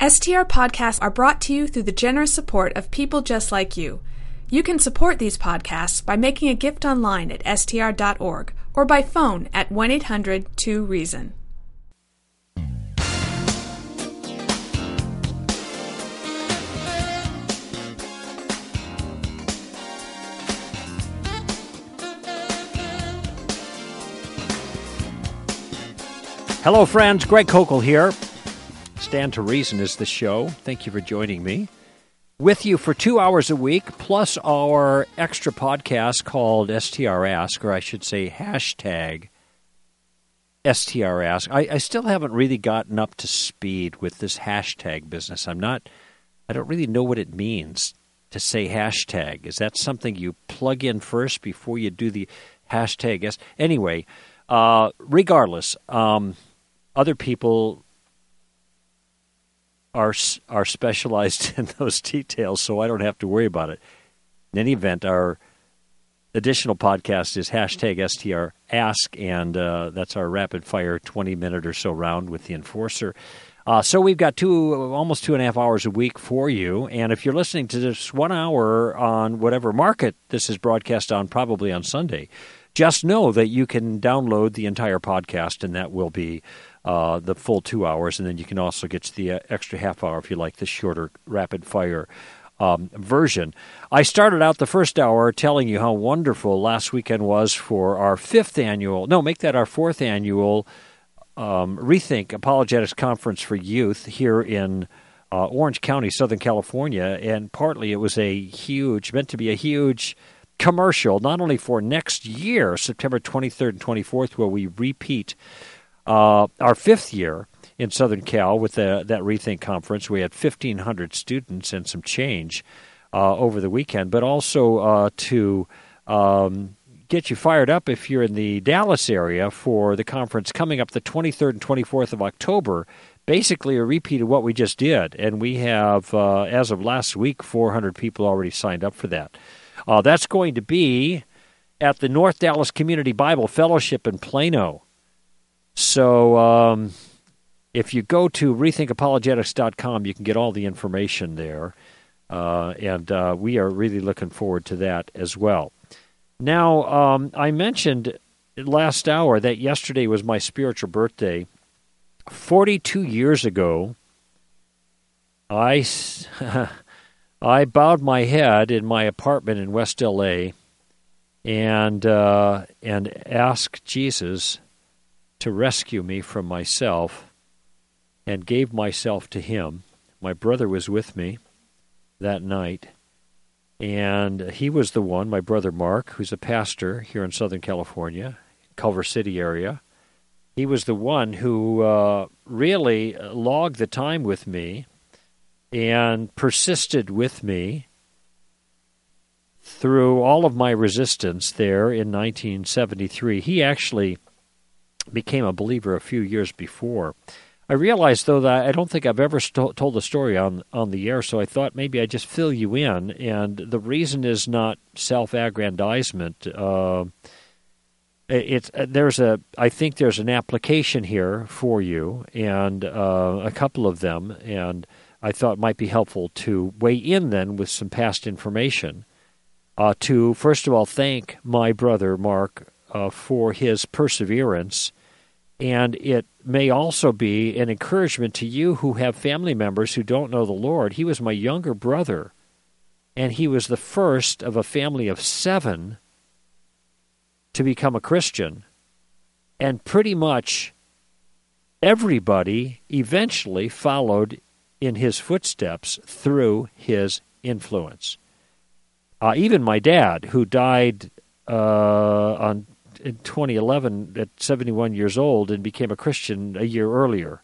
STR podcasts are brought to you through the generous support of people just like you. You can support these podcasts by making a gift online at str.org or by phone at 1-800-2-REASON. Hello, friends. Greg Kokel here. Stand to Reason is the show. Thank you for joining me. With you for 2 hours a week, plus our extra podcast called STR Ask, or I should say hashtag STR Ask. I still haven't really gotten up to speed with this hashtag business. I don't really know what it means to say hashtag. Is that something you plug in first before you do the hashtag? Anyway, regardless, other people are specialized in those details, so I don't have to worry about it. In any event, our additional podcast is hashtag STR Ask, and that's our rapid-fire 20-minute or so round with the Enforcer. So we've got almost 2.5 hours a week for you, and if you're listening to this 1 hour on whatever market this is broadcast on, probably on Sunday, just know that you can download the entire podcast, and that will be the full 2 hours, and then you can also get to the extra half hour if you like the shorter rapid-fire version. I started out the first hour telling you how wonderful last weekend was for our fourth annual Rethink Apologetics Conference for Youth here in Orange County, Southern California, and partly it was meant to be a huge commercial, not only for next year, September 23rd and 24th, where we repeat our fifth year in Southern Cal with that Rethink Conference. We had 1,500 students and some change over the weekend, but also to get you fired up if you're in the Dallas area for the conference coming up the 23rd and 24th of October, basically a repeat of what we just did. And we have, as of last week, 400 people already signed up for that. That's going to be at the North Dallas Community Bible Fellowship in Plano. So if you go to rethinkapologetics.com, you can get all the information there, and we are really looking forward to that as well. Now, I mentioned last hour that yesterday was my spiritual birthday. 42 years ago, I bowed my head in my apartment in West L.A. and asked Jesus to rescue me from myself, and gave myself to him. My brother was with me that night, and he was the one, my brother Mark, who's a pastor here in Southern California, Culver City area. He was the one who really logged the time with me and persisted with me through all of my resistance there in 1973. He actually became a believer a few years before. I realized, though, that I don't think I've ever told the story on the air, so I thought maybe I'd just fill you in. And the reason is not self-aggrandizement. I think there's an application here for you, and a couple of them, and I thought it might be helpful to weigh in then with some past information. To, first of all, thank my brother Mark for his perseverance, and it may also be an encouragement to you who have family members who don't know the Lord. He was my younger brother, and he was the first of a family of 7 to become a Christian, and pretty much everybody eventually followed in his footsteps through his influence. Even my dad, who died in 2011 at 71 years old and became a Christian a year earlier.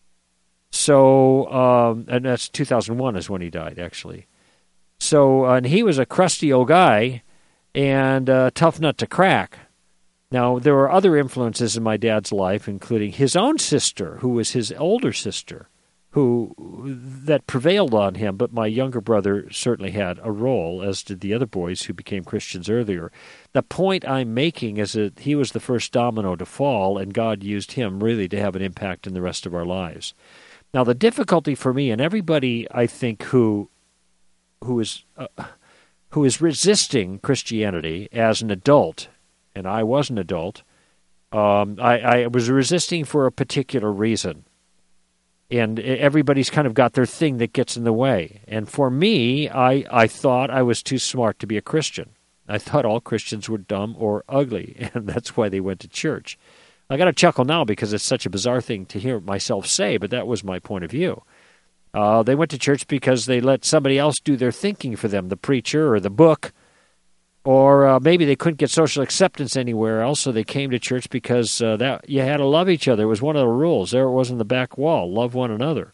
So, and that's 2001 is when he died, actually. So, and he was a crusty old guy and a tough nut to crack. Now, there were other influences in my dad's life, including his own sister, who was his older sister, that prevailed on him, but my younger brother certainly had a role, as did the other boys who became Christians earlier. The point I'm making is that he was the first domino to fall, and God used him really to have an impact in the rest of our lives. Now, the difficulty for me and everybody, I think, who is resisting Christianity as an adult, and I was an adult, I was resisting for a particular reason. And everybody's kind of got their thing that gets in the way. And for me, I thought I was too smart to be a Christian. I thought all Christians were dumb or ugly, and that's why they went to church. I got to chuckle now because it's such a bizarre thing to hear myself say, but that was my point of view. They went to church because they let somebody else do their thinking for them, the preacher or the book, or maybe they couldn't get social acceptance anywhere else, so they came to church because that you had to love each other. It was one of the rules. There it was on the back wall, love one another.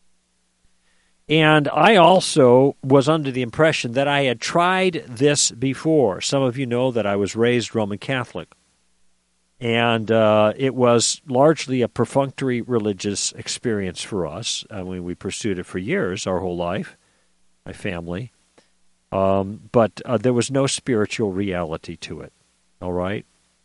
And I also was under the impression that I had tried this before. Some of you know that I was raised Roman Catholic. And it was largely a perfunctory religious experience for us. I mean, we pursued it for years, our whole life, my family. But there was no spiritual reality to it, all right?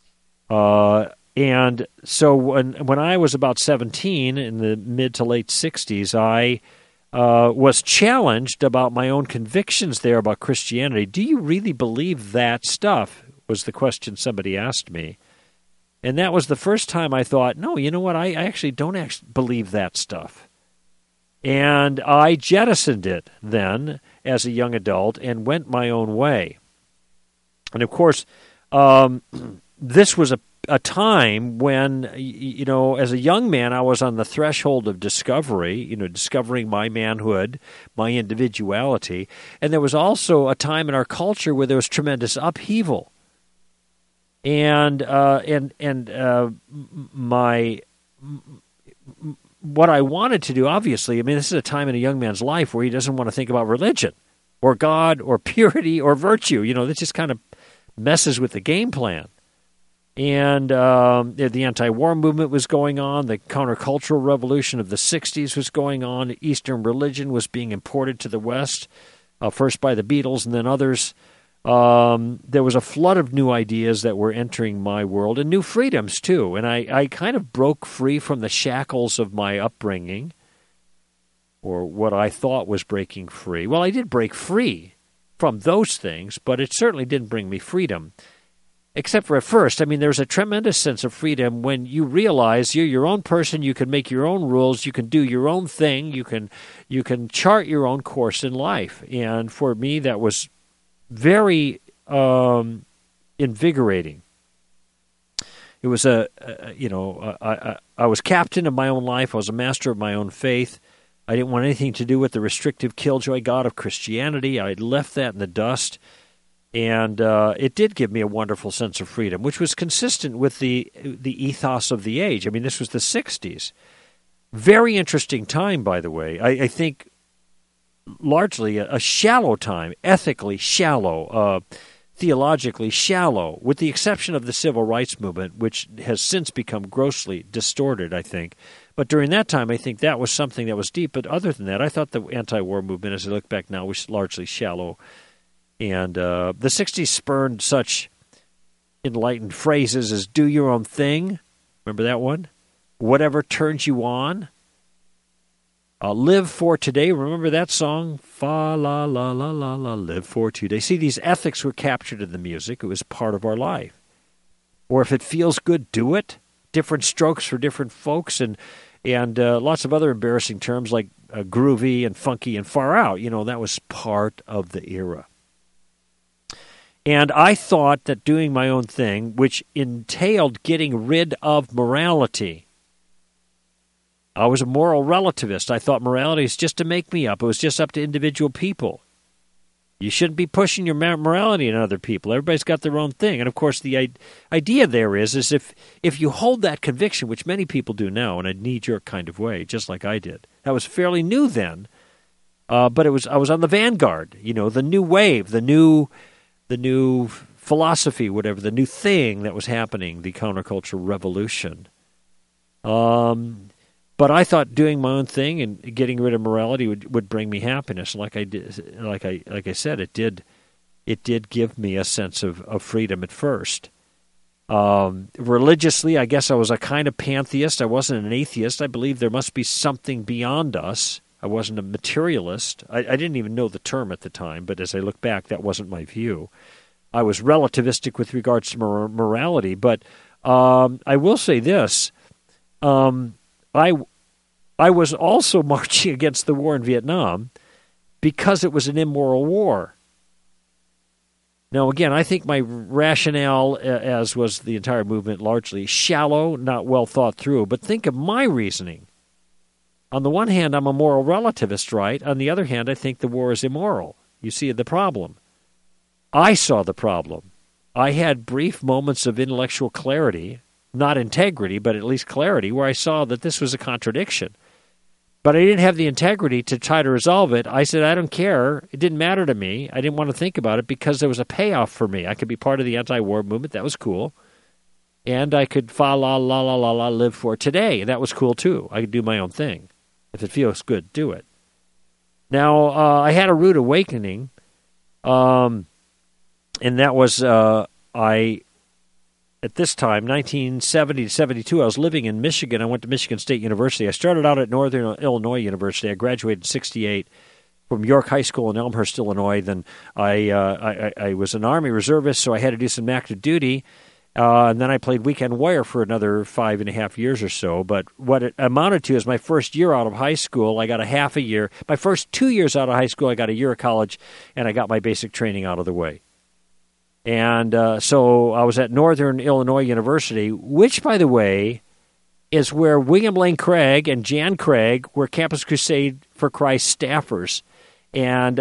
And so when I was about 17, in the mid to late 60s, I was challenged about my own convictions there about Christianity. Do you really believe that stuff, was the question somebody asked me. And that was the first time I thought, no, you know what, I actually don't believe that stuff. And I jettisoned it then as a young adult and went my own way. And of course, this was a time when, you know, as a young man, I was on the threshold of discovery, you know, discovering my manhood, my individuality. And there was also a time in our culture where there was tremendous upheaval. And what I wanted to do, obviously, I mean, this is a time in a young man's life where he doesn't want to think about religion or God or purity or virtue. You know, this just kind of messes with the game plan. And the anti-war movement was going on. The countercultural revolution of the 60s was going on. Eastern religion was being imported to the West, first by the Beatles and then others. There was a flood of new ideas that were entering my world, and new freedoms, too. And I kind of broke free from the shackles of my upbringing, or what I thought was breaking free. Well, I did break free from those things, but it certainly didn't bring me freedom. Except for at first, I mean, there's a tremendous sense of freedom when you realize you're your own person, you can make your own rules, you can do your own thing, you can chart your own course in life. And for me, that was very invigorating. It was I was captain of my own life. I was a master of my own faith. I didn't want anything to do with the restrictive killjoy God of Christianity. I had left that in the dust. And it did give me a wonderful sense of freedom, which was consistent with the ethos of the age. I mean, this was the 60s. Very interesting time, by the way. I think largely a shallow time, ethically shallow, theologically shallow, with the exception of the civil rights movement, which has since become grossly distorted, I think. But during that time, I think that was something that was deep. But other than that, I thought the anti-war movement, as I look back now, was largely shallow. And the 60s spurned such enlightened phrases as do your own thing. Remember that one? Whatever turns you on. Live for today. Remember that song? Fa la la la la la, live for today. See, these ethics were captured in the music. It was part of our life. Or if it feels good, do it. Different strokes for different folks, and lots of other embarrassing terms like groovy and funky and far out. You know, that was part of the era. And I thought that doing my own thing, which entailed getting rid of morality. I was a moral relativist. I thought morality is just to make me up. It was just up to individual people. You shouldn't be pushing your morality on other people. Everybody's got their own thing. And, of course, the idea there is if you hold that conviction, which many people do now in a knee-jerk kind of way, just like I did. That was fairly new then. But I was on the vanguard, you know, the new wave, the new philosophy, whatever, the new thing that was happening, the countercultural revolution. But I thought doing my own thing and getting rid of morality would bring me happiness. Like I said, it did give me a sense of freedom at first. Religiously, I guess I was a kind of pantheist. I wasn't an atheist. I believed there must be something beyond us. I wasn't a materialist. I didn't even know the term at the time, but as I look back, that wasn't my view. I was relativistic with regards to morality, but I will say this. I was also marching against the war in Vietnam because it was an immoral war. Now, again, I think my rationale, as was the entire movement, largely shallow, not well thought through. But think of my reasoning. On the one hand, I'm a moral relativist, right? On the other hand, I think the war is immoral. You see the problem. I saw the problem. I had brief moments of intellectual clarity, not integrity, but at least clarity, where I saw that this was a contradiction. But I didn't have the integrity to try to resolve it. I said, I don't care. It didn't matter to me. I didn't want to think about it because there was a payoff for me. I could be part of the anti-war movement. That was cool. And I could live for today. That was cool, too. I could do my own thing. If it feels good, do it. Now, I had a rude awakening, and that was at this time, 1970 to 72, I was living in Michigan. I went to Michigan State University. I started out at Northern Illinois University. I graduated in 1968 from York High School in Elmhurst, Illinois. Then I was an Army reservist, so I had to do some active duty. And then I played weekend warrior for another 5.5 years or so. But what it amounted to is my first year out of high school, I got a half a year. My first 2 years out of high school, I got a year of college, and I got my basic training out of the way. And so I was at Northern Illinois University, which, by the way, is where William Lane Craig and Jan Craig were Campus Crusade for Christ staffers. And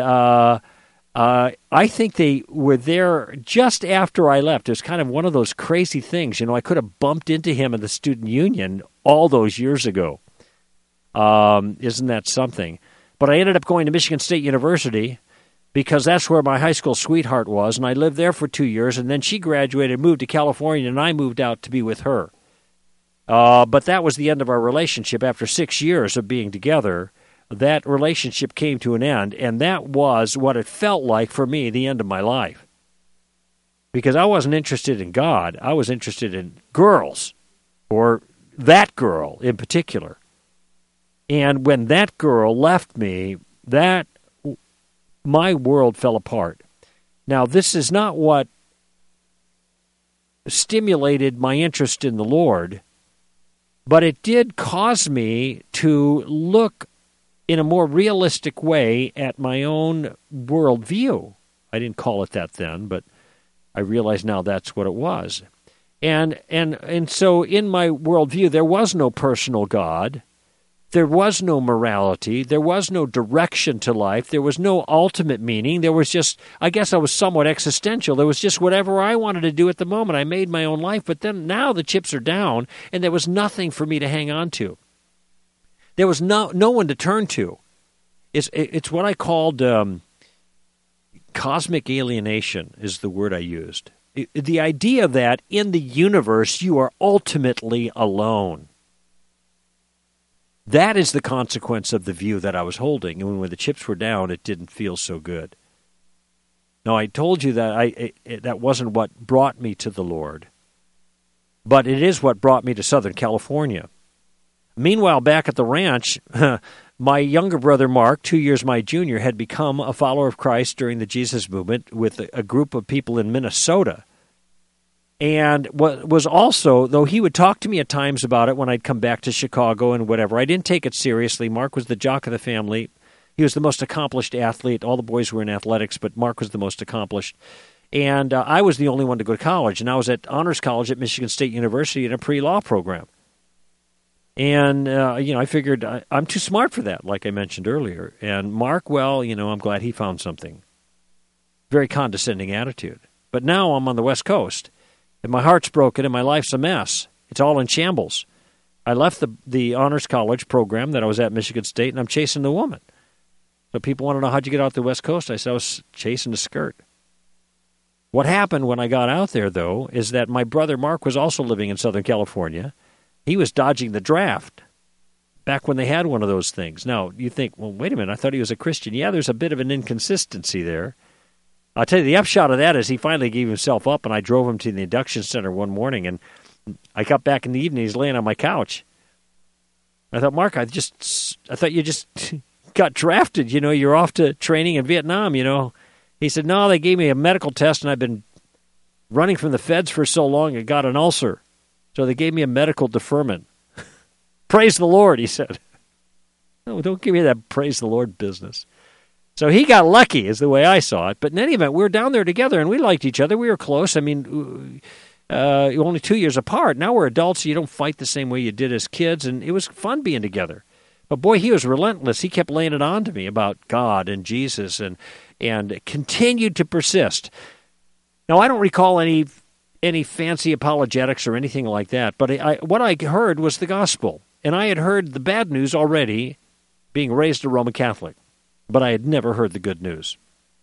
I think they were there just after I left. It was kind of one of those crazy things. You know, I could have bumped into him in the student union all those years ago. Isn't that something? But I ended up going to Michigan State University, because that's where my high school sweetheart was, and I lived there for 2 years, and then she graduated, moved to California, and I moved out to be with her. But that was the end of our relationship. After 6 years of being together, that relationship came to an end, and that was what it felt like for me, the end of my life. Because I wasn't interested in God. I was interested in girls, or that girl in particular. And when that girl left me, my world fell apart. Now, this is not what stimulated my interest in the Lord, but it did cause me to look in a more realistic way at my own worldview. I didn't call it that then, but I realize now that's what it was. And so in my worldview, there was no personal God. There was no morality. There was no direction to life. There was no ultimate meaning. There was just, I guess I was somewhat existential. There was just whatever I wanted to do at the moment. I made my own life, but then now the chips are down, and there was nothing for me to hang on to. There was no one to turn to. It's what I called cosmic alienation is the word I used. The idea that in the universe you are ultimately alone. That is the consequence of the view that I was holding. And when the chips were down, it didn't feel so good. Now, I told you that that wasn't what brought me to the Lord, but it is what brought me to Southern California. Meanwhile, back at the ranch, my younger brother, Mark, 2 years my junior, had become a follower of Christ during the Jesus movement with a group of people in Minnesota. And what was also, though he would talk to me at times about it when I'd come back to Chicago and whatever, I didn't take it seriously. Mark was the jock of the family. He was the most accomplished athlete. All the boys were in athletics, but Mark was the most accomplished. And I was the only one to go to college. And I was at Honors College at Michigan State University in a pre-law program. And, I figured I'm too smart for that, like I mentioned earlier. And Mark, well, I'm glad he found something. Very condescending attitude. But now I'm on the West Coast. And my heart's broken and my life's a mess. It's all in shambles. I left the Honors College program that I was at Michigan State, and I'm chasing the woman. So people want to know, how'd you get out the West Coast? I said, I was chasing the skirt. What happened when I got out there, though, is that my brother Mark was also living in Southern California. He was dodging the draft back when they had one of those things. Now, you think, well, wait a minute, I thought he was a Christian. Yeah, there's a bit of an inconsistency there. I'll tell you, the upshot of that is he finally gave himself up, and I drove him to the induction center one morning, and I got back in the evening, he's laying on my couch. I thought, Mark, I thought you just got drafted. You're off to training in Vietnam, He said, no, they gave me a medical test, and I've been running from the feds for so long, I got an ulcer. So they gave me a medical deferment. Praise the Lord, he said. No, don't give me that praise the Lord business. So he got lucky, is the way I saw it. But in any event, we were down there together, and we liked each other. We were close. I mean, only 2 years apart. Now we're adults, so you don't fight the same way you did as kids, and it was fun being together. But boy, he was relentless. He kept laying it on to me about God and Jesus, and continued to persist. Now, I don't recall any fancy apologetics or anything like that, but what I heard was the gospel. And I had heard the bad news already, being raised a Roman Catholic, but I had never heard the good news.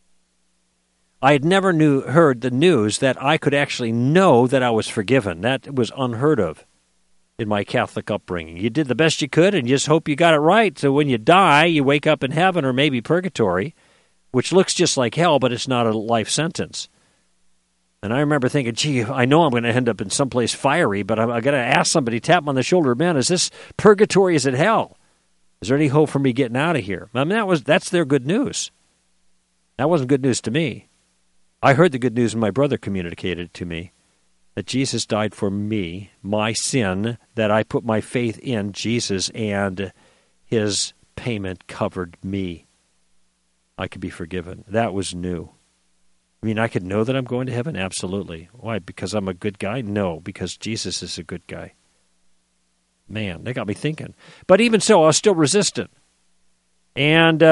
I had never heard the news that I could actually know that I was forgiven. That was unheard of in my Catholic upbringing. You did the best you could and you just hope you got it right, so when you die, you wake up in heaven or maybe purgatory, which looks just like hell, but it's not a life sentence. And I remember thinking, gee, I know I'm going to end up in someplace fiery, but I got to ask somebody, tap on the shoulder, man, is this purgatory? Is it hell? Is there any hope for me getting out of here? I mean, that's their good news. That wasn't good news to me. I heard the good news and my brother communicated it to me, that Jesus died for me, my sin, that I put my faith in Jesus, and his payment covered me. I could be forgiven. That was new. I mean, I could know that I'm going to heaven? Absolutely. Why? Because I'm a good guy? No, because Jesus is a good guy. Man, they got me thinking. But even so, I was still resistant. And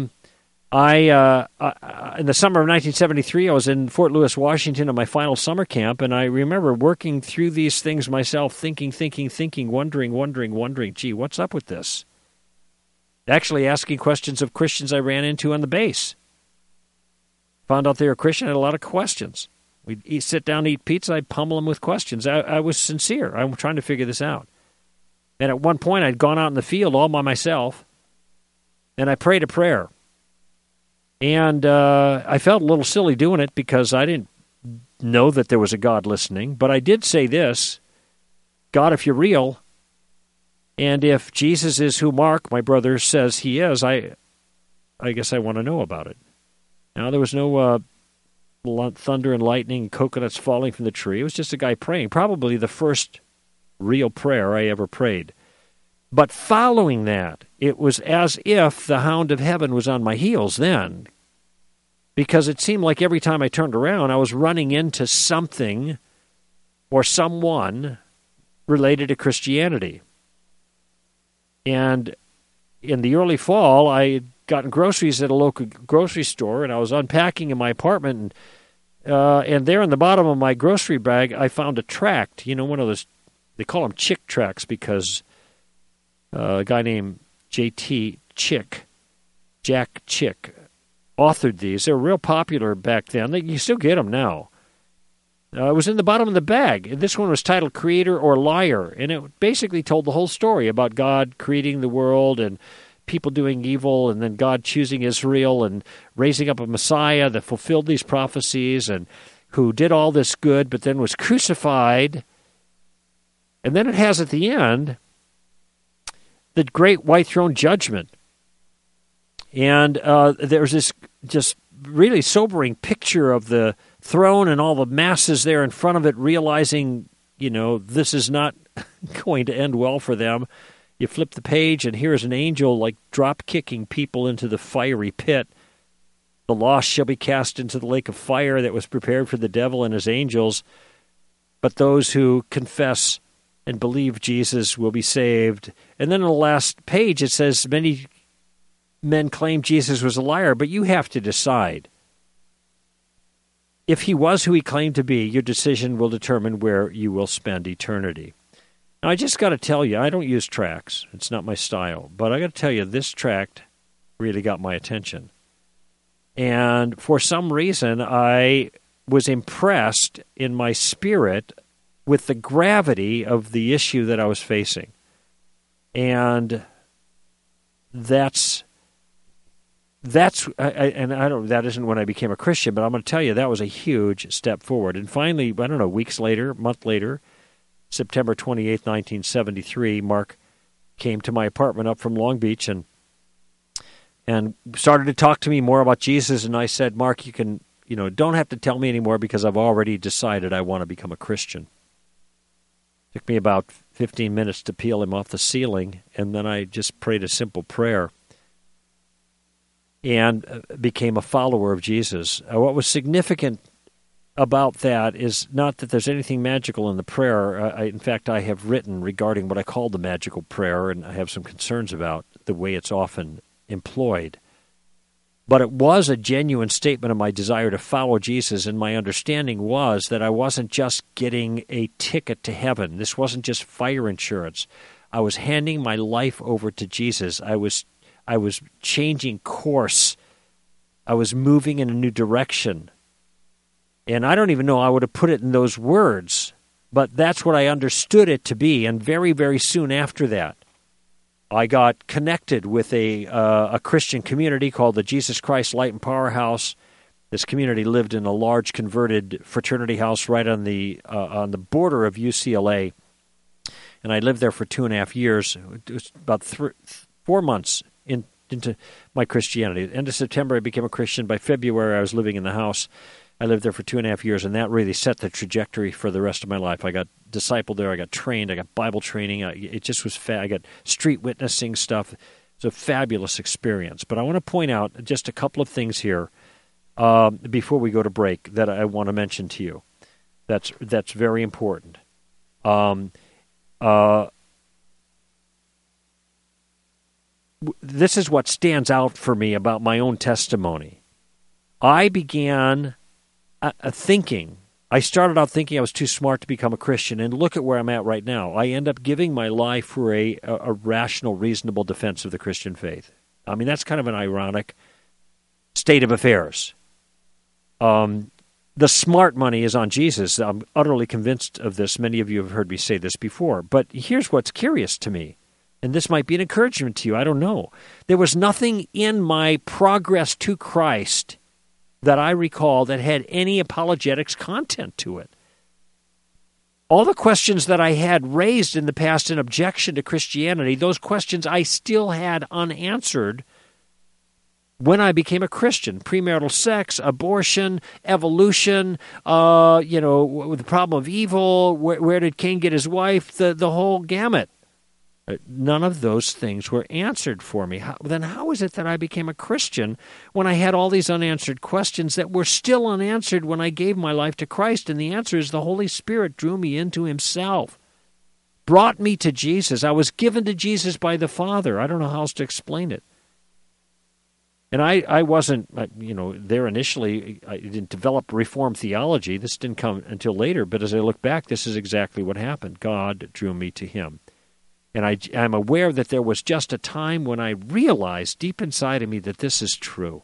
I in the summer of 1973, I was in Fort Lewis, Washington on my final summer camp, and I remember working through these things myself, thinking, wondering, gee, what's up with this? Actually asking questions of Christians I ran into on the base. Found out they were Christian, I had a lot of questions. We'd sit down, eat pizza, I'd pummel them with questions. I was sincere. I'm trying to figure this out. And at one point, I'd gone out in the field all by myself, and I prayed a prayer. And I felt a little silly doing it because I didn't know that there was a God listening. But I did say this, God, if you're real, and if Jesus is who Mark, my brother, says he is, I guess I want to know about it. Now, there was no thunder and lightning, coconuts falling from the tree. It was just a guy praying, probably the first real prayer I ever prayed. But following that, it was as if the hound of heaven was on my heels then, because it seemed like every time I turned around, I was running into something or someone related to Christianity. And in the early fall, I had gotten groceries at a local grocery store, and I was unpacking in my apartment, and there in the bottom of my grocery bag, I found a tract, one of those, they call them Chick tracts because a guy named J.T. Chick, Jack Chick, authored these. They were real popular back then. You still get them now. It was in the bottom of the bag. This one was titled Creator or Liar, and it basically told the whole story about God creating the world and people doing evil, and then God choosing Israel and raising up a Messiah that fulfilled these prophecies and who did all this good but then was crucified. And then it has at the end the great white throne judgment. And there's this just really sobering picture of the throne and all the masses there in front of it, realizing, this is not going to end well for them. You flip the page, and here's an angel like drop-kicking people into the fiery pit. The lost shall be cast into the lake of fire that was prepared for the devil and his angels. But those who confess and believe Jesus will be saved. And then on the last page it says, many men claim Jesus was a liar, but you have to decide. If he was who he claimed to be, your decision will determine where you will spend eternity. Now, I just got to tell you, I don't use tracts. It's not my style. But I got to tell you, this tract really got my attention. And for some reason, I was impressed in my spirit with the gravity of the issue that I was facing. And that's that isn't when I became a Christian, but I'm going to tell you that was a huge step forward. And finally, I don't know, month later, September 28th, 1973, Mark came to my apartment up from Long Beach and started to talk to me more about Jesus. And I said, Mark, you don't have to tell me anymore because I've already decided I want to become a Christian. It took me about 15 minutes to peel him off the ceiling, and then I just prayed a simple prayer and became a follower of Jesus. What was significant about that is not that there's anything magical in the prayer. In fact, I have written regarding what I call the magical prayer, and I have some concerns about the way it's often employed. But it was a genuine statement of my desire to follow Jesus, and my understanding was that I wasn't just getting a ticket to heaven. This wasn't just fire insurance. I was handing my life over to Jesus. I was changing course. I was moving in a new direction. And I don't even know I would have put it in those words, but that's what I understood it to be. And very, very soon after that, I got connected with a Christian community called the Jesus Christ Light and Power House. This community lived in a large converted fraternity house right on the border of UCLA, and I lived there for 2.5 years. It was about 4 months into my Christianity. At the end of September, I became a Christian. By February, I was living in the house. I lived there for 2.5 years, and that really set the trajectory for the rest of my life. I got discipled there. I got trained. I got Bible training. It just was I got street witnessing stuff. It was a fabulous experience. But I want to point out just a couple of things here before we go to break that I want to mention to you. That's very important. This is what stands out for me about my own testimony. I began I started out thinking I was too smart to become a Christian, and look at where I'm at right now. I end up giving my life for a rational, reasonable defense of the Christian faith. I mean, that's kind of an ironic state of affairs. The smart money is on Jesus. I'm utterly convinced of this. Many of you have heard me say this before. But here's what's curious to me, and this might be an encouragement to you. I don't know. There was nothing in my progress to Christ that I recall that had any apologetics content to it. All the questions that I had raised in the past in objection to Christianity, those questions I still had unanswered when I became a Christian. Premarital sex, abortion, evolution, the problem of evil, where did Cain get his wife, the whole gamut. None of those things were answered for me. Then how is it that I became a Christian when I had all these unanswered questions that were still unanswered when I gave my life to Christ? And the answer is the Holy Spirit drew me into Himself, brought me to Jesus. I was given to Jesus by the Father. I don't know how else to explain it. And I wasn't, there initially. I didn't develop Reformed theology. This didn't come until later. But as I look back, this is exactly what happened. God drew me to Him. And I'm aware that there was just a time when I realized deep inside of me that this is true.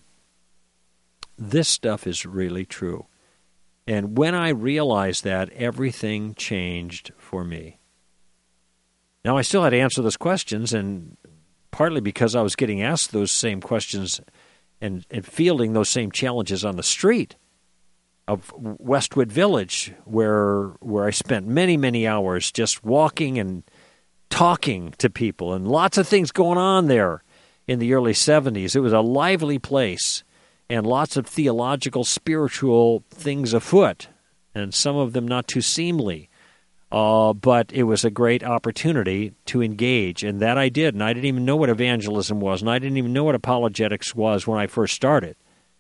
This stuff is really true. And when I realized that, everything changed for me. Now, I still had to answer those questions, and partly because I was getting asked those same questions and fielding those same challenges on the street of Westwood Village, where I spent many, many hours just walking and talking to people, and lots of things going on there in the early 70s. It was a lively place, and lots of theological, spiritual things afoot, and some of them not too seemly. But it was a great opportunity to engage, and that I did. And I didn't even know what evangelism was, and I didn't even know what apologetics was when I first started.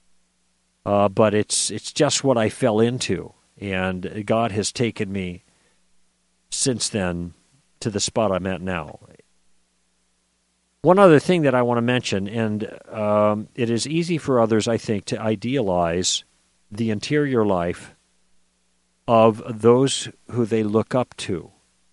But it's just what I fell into, and God has taken me since then to the spot I'm at now. One other thing that I want to mention, and it is easy for others, I think, to idealize the interior life of those who they look up to.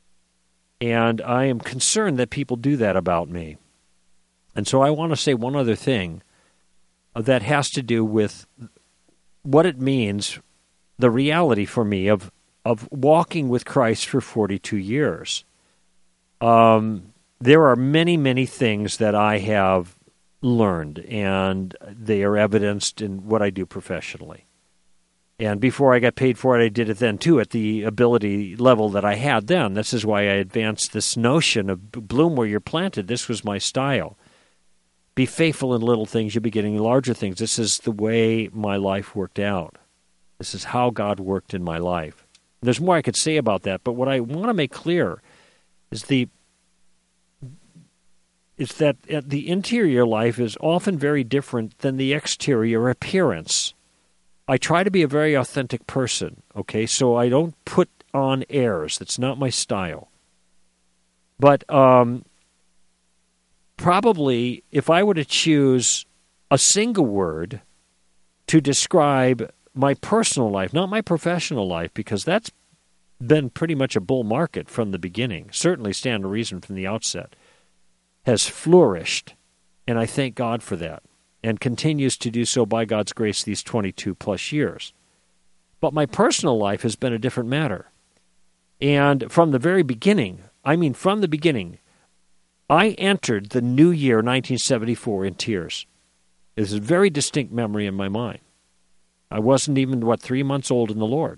And I am concerned that people do that about me. And so I want to say one other thing that has to do with what it means, the reality for me of walking with Christ for 42 years. There are many, many things that I have learned, and they are evidenced in what I do professionally. And before I got paid for it, I did it then, too, at the ability level that I had then. This is why I advanced this notion of bloom where you're planted. This was my style. Be faithful in little things, you'll be getting larger things. This is the way my life worked out. This is how God worked in my life. There's more I could say about that, but what I want to make clear is that the interior life is often very different than the exterior appearance. I try to be a very authentic person, okay? So I don't put on airs. That's not my style. But probably if I were to choose a single word to describe my personal life, not my professional life, because that's been pretty much a bull market from the beginning, certainly stand to reason from the outset, has flourished, and I thank God for that, and continues to do so by God's grace these 22-plus years. But my personal life has been a different matter. And from the very beginning, I entered the new year, 1974, in tears. It's a very distinct memory in my mind. I wasn't even, 3 months old in the Lord.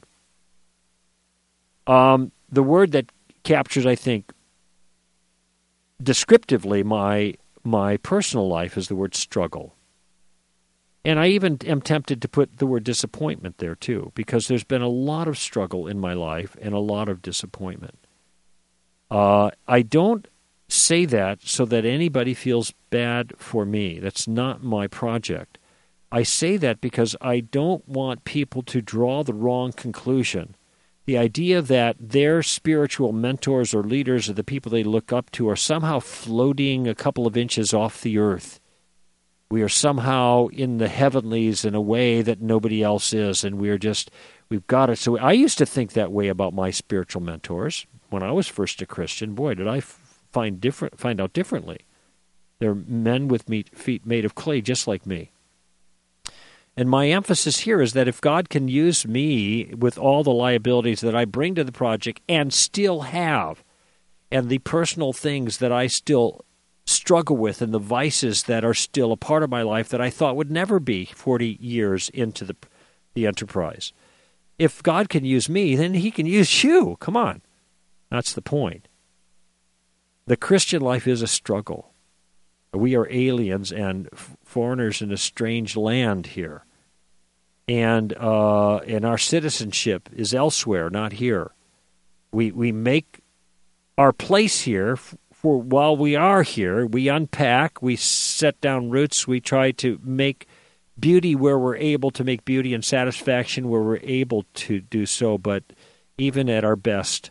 The word that captures, I think, descriptively my personal life is the word struggle. And I even am tempted to put the word disappointment there, too, because there's been a lot of struggle in my life and a lot of disappointment. I don't say that so that anybody feels bad for me. That's not my project. I say that because I don't want people to draw the wrong conclusion. The idea that their spiritual mentors or leaders or the people they look up to are somehow floating a couple of inches off the earth. We are somehow in the heavenlies in a way that nobody else is, and we've got it. So I used to think that way about my spiritual mentors. When I was first a Christian, boy, did I find out differently. They're men with feet made of clay, just like me. And my emphasis here is that if God can use me with all the liabilities that I bring to the project and still have, and the personal things that I still struggle with and the vices that are still a part of my life that I thought would never be 40 years into the enterprise. If God can use me, then he can use you. Come on. That's the point. The Christian life is a struggle. We are aliens and foreigners in a strange land here. And our citizenship is elsewhere, not here. We make our place here for while we are here. We unpack, we set down roots, we try to make beauty where we're able to make beauty and satisfaction where we're able to do so. But even at our best,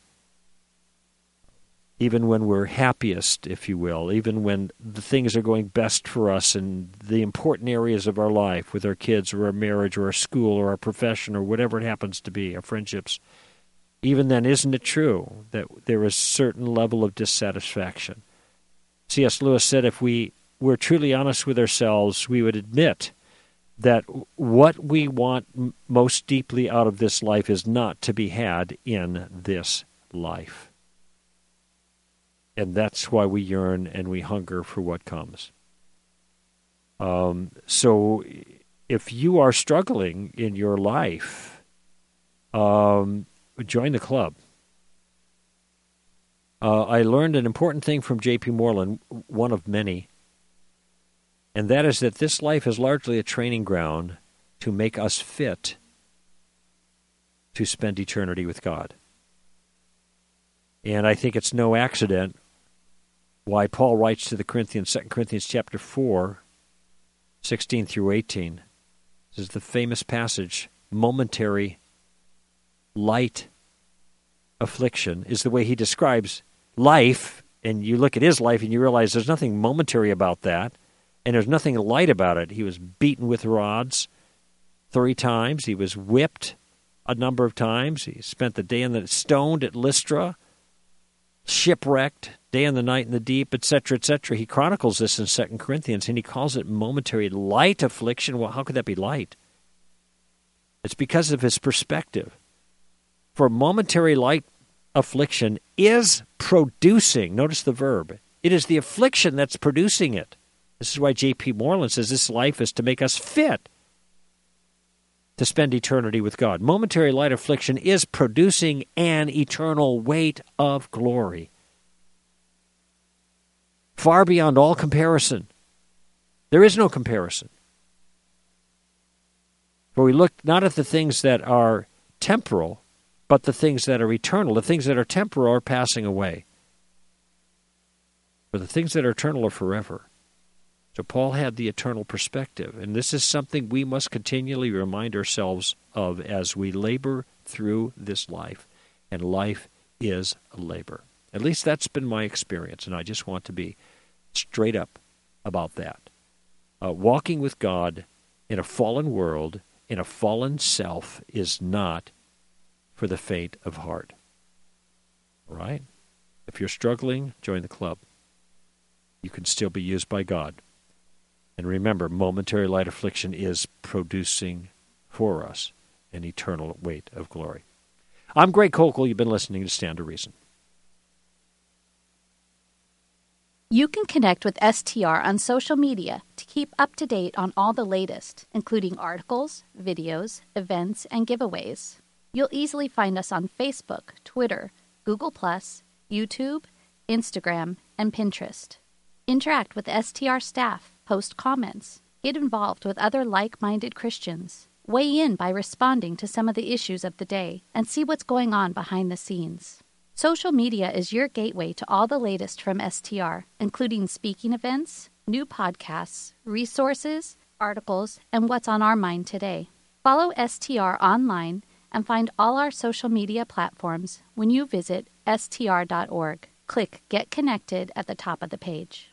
even when we're happiest, if you will, even when the things are going best for us in the important areas of our life with our kids or our marriage or our school or our profession or whatever it happens to be, our friendships, even then, isn't it true that there is a certain level of dissatisfaction? C.S. Lewis said if we were truly honest with ourselves, we would admit that what we want most deeply out of this life is not to be had in this life. And that's why we yearn and we hunger for what comes. So if you are struggling in your life, join the club. I learned an important thing from J.P. Moreland, one of many, and that is that this life is largely a training ground to make us fit to spend eternity with God. And I think it's no accident why Paul writes to the Corinthians, 2 Corinthians chapter 4, 16 through 18. This is the famous passage, momentary light affliction is the way he describes life. And you look at his life and you realize there's nothing momentary about that, and there's nothing light about it. He was beaten with rods 3 times. He was whipped a number of times. He spent the day in the stoned at Lystra, shipwrecked, day and the night in the deep, etc., etc. He chronicles this in 2 Corinthians, and he calls it momentary light affliction. Well, how could that be light? It's because of his perspective. For momentary light affliction is producing, notice the verb, it is the affliction that's producing it. This is why J.P. Moreland says this life is to make us fit to spend eternity with God. Momentary light affliction is producing an eternal weight of glory, far beyond all comparison. There is no comparison. For we look not at the things that are temporal, but the things that are eternal. The things that are temporal are passing away. For the things that are eternal are forever. So Paul had the eternal perspective, and this is something we must continually remind ourselves of as we labor through this life, and life is a labor. At least that's been my experience, and I just want to be straight up about that. Walking with God in a fallen world, in a fallen self, is not for the faint of heart. All right? If you're struggling, join the club. You can still be used by God. And remember, momentary light affliction is producing for us an eternal weight of glory. I'm Greg Kokel. You've been listening to Stand to Reason. You can connect with STR on social media to keep up to date on all the latest, including articles, videos, events, and giveaways. You'll easily find us on Facebook, Twitter, Google+, YouTube, Instagram, and Pinterest. Interact with STR staff, post comments, get involved with other like-minded Christians, weigh in by responding to some of the issues of the day, and see what's going on behind the scenes. Social media is your gateway to all the latest from STR, including speaking events, new podcasts, resources, articles, and what's on our mind today. Follow STR online and find all our social media platforms when you visit str.org. Click Get Connected at the top of the page.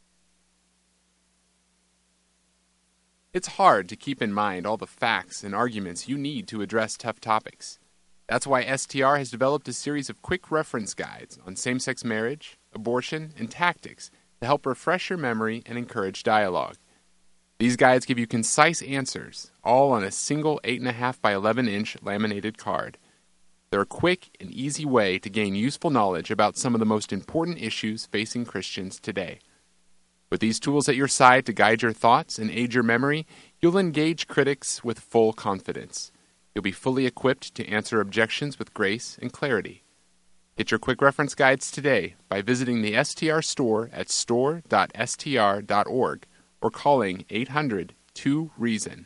It's hard to keep in mind all the facts and arguments you need to address tough topics. That's why STR has developed a series of quick reference guides on same-sex marriage, abortion, and tactics to help refresh your memory and encourage dialogue. These guides give you concise answers, all on a single 8.5 by 11-inch laminated card. They're a quick and easy way to gain useful knowledge about some of the most important issues facing Christians today. With these tools at your side to guide your thoughts and aid your memory, you'll engage critics with full confidence. You'll be fully equipped to answer objections with grace and clarity. Get your quick reference guides today by visiting the STR store at store.str.org or calling 800-2-REASON.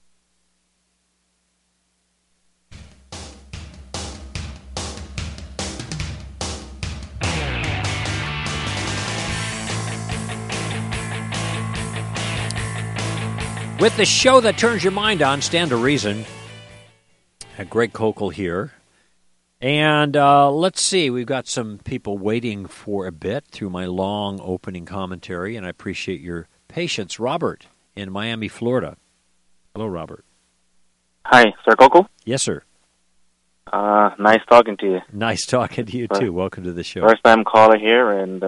With the show that turns your mind on, Stand to Reason. Greg Kokel here. And let's see, we've got some people waiting for a bit through my long opening commentary, and I appreciate your patience. Robert in Miami, Florida. Hello, Robert. Hi, Sir Kokel? Yes, sir. Nice talking to you. Nice talking to you, too. Welcome to the show. First-time caller here, and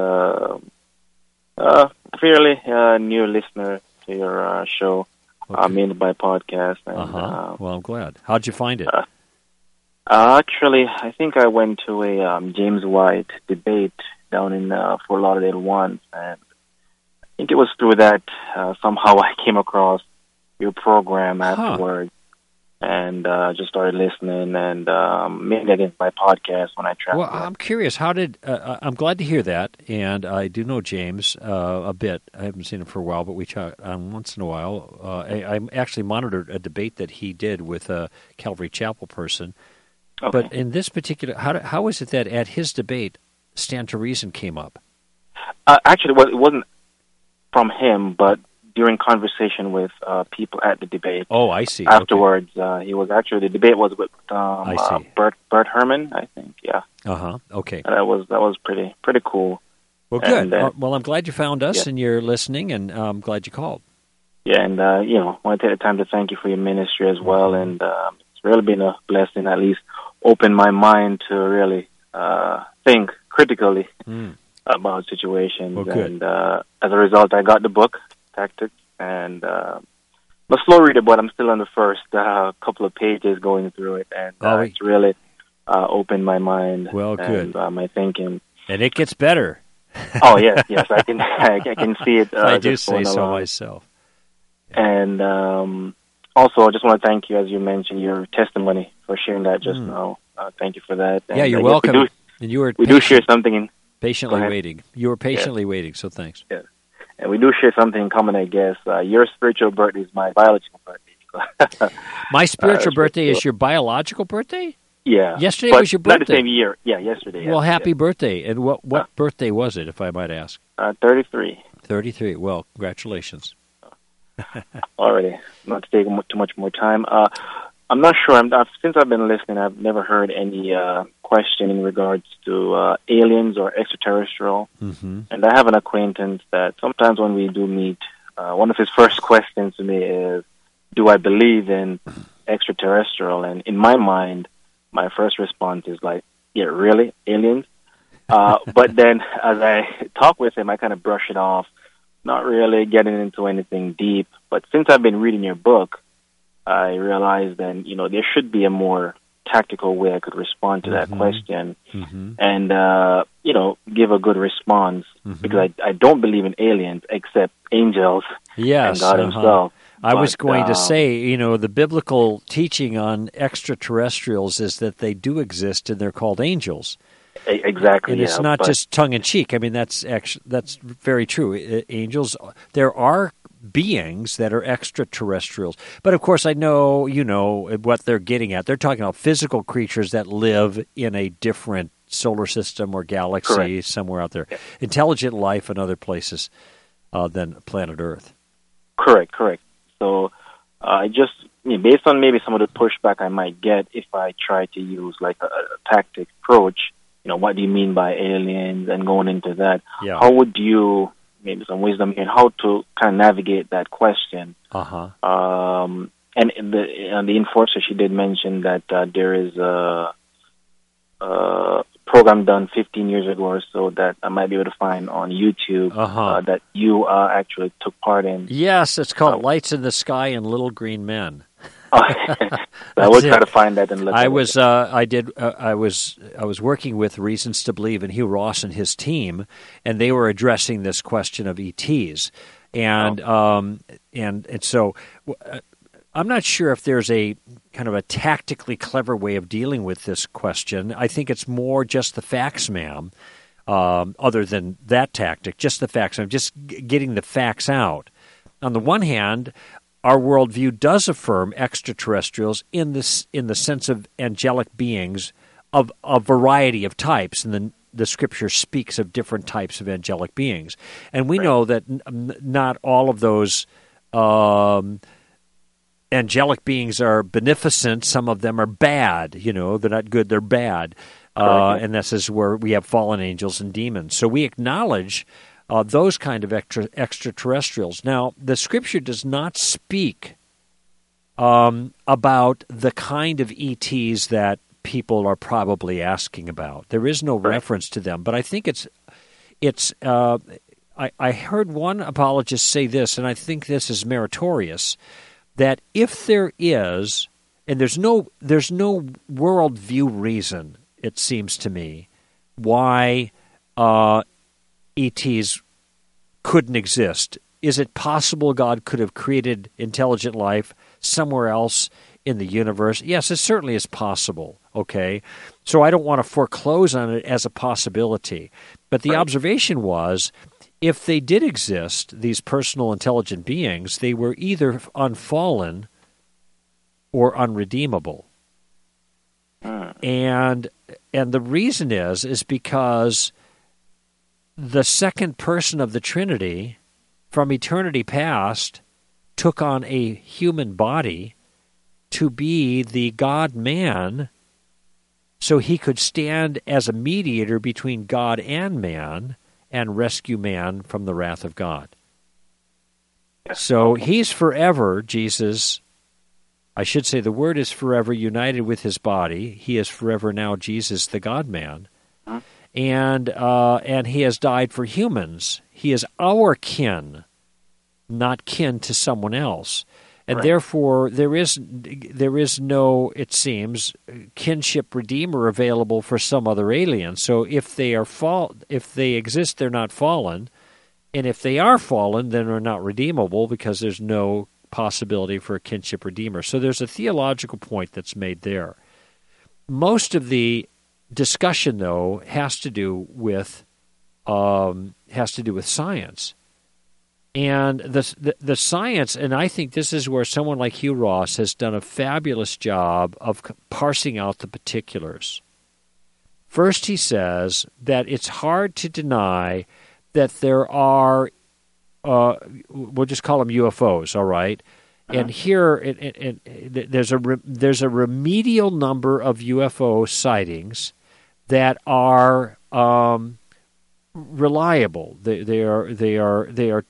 fairly new listener to your show. Okay. Mainly by podcast. And, well, I'm glad. How'd you find it? Actually, I think I went to a James White debate down in Fort Lauderdale once, and I think it was through that somehow I came across your program afterwards, and just started listening, and mainly against my podcast when I traveled. Well, I'm curious. How did I'm glad to hear that, and I do know James a bit. I haven't seen him for a while, but we chat once in a while. I actually monitored a debate that he did with a Calvary Chapel person. Okay. But in this particular, how is it that at his debate, Stand to Reason came up? Actually, well, it wasn't from him, but during conversation with people at the debate. Oh, I see. Afterwards, he was actually, the debate was with Bert Herman, I think. Yeah. Okay. And that was pretty cool. Well, good. Well, I'm glad you found us and you're listening, and I'm glad you called. Yeah, and I want to take the time to thank you for your ministry as well, and it's really been a blessing. At least open my mind to really think critically about situations. Well, good. And as a result, I got the book, Tactics, and I'm a slow reader, but I'm still on the first couple of pages going through it, and it's really opened my mind and my thinking. And it gets better. Oh yes, I can I can see it. I do just say going so along. myself. And also, I just want to thank you, as you mentioned, your testimony for sharing that just now. Thank you for that. And Yeah, you're I guess welcome. And you were We do share something in patiently Go ahead. waiting. You were patiently waiting, so thanks. Yes. And we do share something in common, I guess. Your spiritual birthday is my biological birthday. My spiritual birthday is your biological birthday? Yeah. Yesterday but was your birthday. Not the same year. Yeah, yesterday. Well, yes, happy birthday. And what birthday was it, if I might ask? 33. 33. Well, congratulations. Already. Not to take too much more time. I'm not sure. Since I've been listening, I've never heard any question in regards to aliens or extraterrestrial. Mm-hmm. And I have an acquaintance that sometimes when we do meet, one of his first questions to me is, do I believe in extraterrestrial? And in my mind, my first response is like, yeah, really? Aliens? But then as I talk with him, I kind of brush it off, not really getting into anything deep. But since I've been reading your book, I realized then, there should be a more tactical way I could respond to that question and, give a good response because I don't believe in aliens except angels and God himself. I was going to say, the biblical teaching on extraterrestrials is that they do exist and they're called angels. Exactly. And it's not just tongue-in-cheek. I mean, that's very true. Angels, there are beings that are extraterrestrials. But, of course, I know, what they're getting at. They're talking about physical creatures that live in a different solar system or galaxy somewhere out there. Yeah. Intelligent life in other places than planet Earth. Correct. So I just, based on maybe some of the pushback I might get if I try to use like a tactic approach, what do you mean by aliens and going into that? Yeah. How would you, maybe some wisdom in how to kind of navigate that question? And the enforcer, she did mention that there is a program done 15 years ago or so that I might be able to find on YouTube that you actually took part in. Yes, it's called Lights in the Sky and Little Green Men. I will try to find that and look at it. I was working with Reasons to Believe and Hugh Ross and his team, and they were addressing this question of ETs, and so I'm not sure if there's a kind of a tactically clever way of dealing with this question. I think it's more just the facts, ma'am. Other than that tactic, just the facts. I'm just getting the facts out. On the one hand, our worldview does affirm extraterrestrials in the sense of angelic beings of a variety of types, and the Scripture speaks of different types of angelic beings. And we know that not all of those angelic beings are beneficent. Some of them are bad. They're not good, they're bad. And this is where we have fallen angels and demons. So we acknowledge those kind of extraterrestrials. Now, the Scripture does not speak about the kind of ETs that people are probably asking about. There is no reference to them, but I think it's. I heard one apologist say this, and I think this is meritorious, that if there is, and there's no worldview reason, it seems to me, why ETs couldn't exist. Is it possible God could have created intelligent life somewhere else in the universe? Yes, it certainly is possible, okay? So I don't want to foreclose on it as a possibility. But the observation was, if they did exist, these personal intelligent beings, they were either unfallen or unredeemable. And the reason is because the second person of the Trinity from eternity past took on a human body to be the God-man so he could stand as a mediator between God and man and rescue man from the wrath of God. So he's forever, Jesus, I should say the Word is forever united with his body. He is forever now Jesus, the God-man. And he has died for humans. He is our kin, not kin to someone else. And Right. therefore, there is no, it seems, kinship redeemer available for some other alien. So if they exist, they're not fallen, and if they are fallen, then they're not redeemable because there's no possibility for a kinship redeemer. So there's a theological point that's made there. Most of the discussion, though, has to do with science. And the science, and I think this is where someone like Hugh Ross has done a fabulous job of parsing out the particulars. First, he says that it's hard to deny that there are, we'll just call them UFOs, all right? And here, there's a remedial number of UFO sightings that are reliable. They are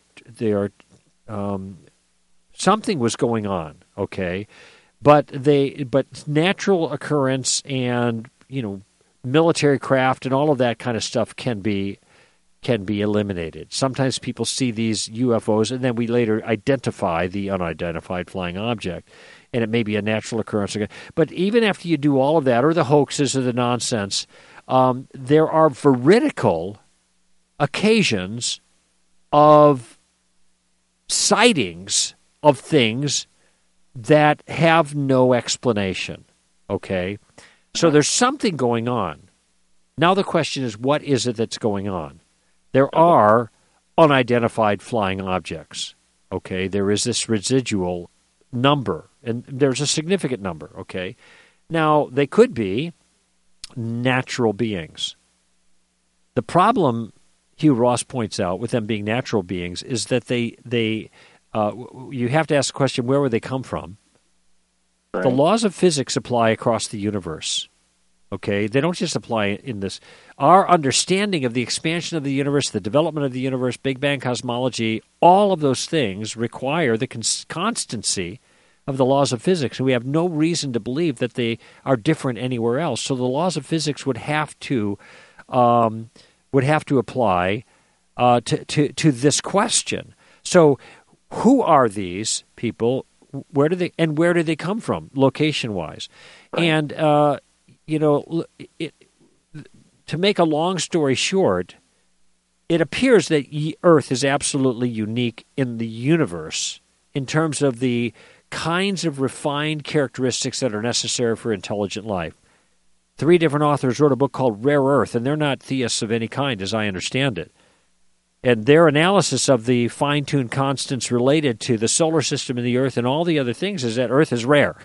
something was going on, okay, but natural occurrence and military craft and all of that kind of stuff can be eliminated. Sometimes people see these UFOs and then we later identify the unidentified flying object, and it may be a natural occurrence. But even after you do all of that, or the hoaxes or the nonsense, there are veridical occasions of sightings of things that have no explanation, okay? So there's something going on. Now the question is, what is it that's going on? There are unidentified flying objects, okay? There is this residual number, and there's a significant number, okay? Now, they could be natural beings. The problem, Hugh Ross points out, with them being natural beings is that you have to ask the question, where would they come from? Right. The laws of physics apply across the universe. Okay, they don't just apply in this. Our understanding of the expansion of the universe, the development of the universe, Big Bang cosmology, all of those things require the constancy of the laws of physics, and we have no reason to believe that they are different anywhere else. So the laws of physics would have to apply to this question. So, who are these people? Where do they come from, location-wise? Right. And to make a long story short, it appears that Earth is absolutely unique in the universe in terms of the kinds of refined characteristics that are necessary for intelligent life. 3 different authors wrote a book called Rare Earth, and they're not theists of any kind, as I understand it. And their analysis of the fine-tuned constants related to the solar system and the Earth and all the other things is that Earth is rare.